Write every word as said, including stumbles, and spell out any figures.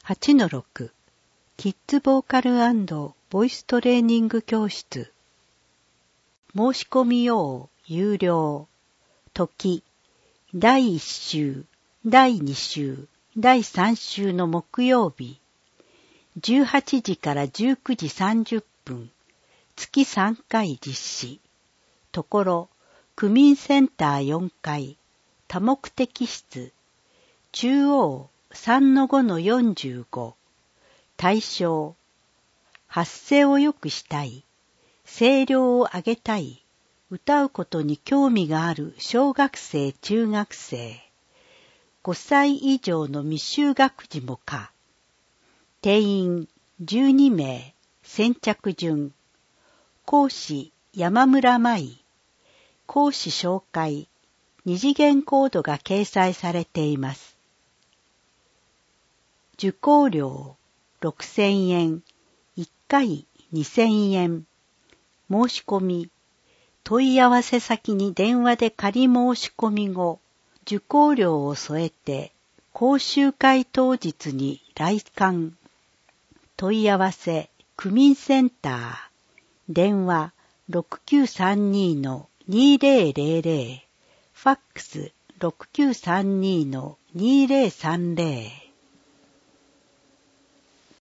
はちのろく キッズボーカル&ボイストレーニング教室。申し込み用有料。時だいいっ週、だいに週、だいさん週の木曜日。じゅうはちじからじゅうくじさんじゅっぷん。月さんかい実施。ところ、区民センターよんかい。多目的室。中央 さんのごのよんじゅうご。対象。発声を良くしたい。声量を上げたい。歌うことに興味がある小学生、中学生。ごさい以上の未就学児もか。定員じゅうにめい。先着順。講師山村舞。講師紹介。二次元コードが掲載されています。受講料ろくせんえん。いっかいにせんえん。申し込み。問い合わせ先に電話で仮申し込み後、受講料を添えて講習会当日に来館。問い合わせ区民センター。電話 ろくきゅうさんにのにぜろぜろぜろ。ファックス ろくきゅうさんにのにぜろさんぜろ。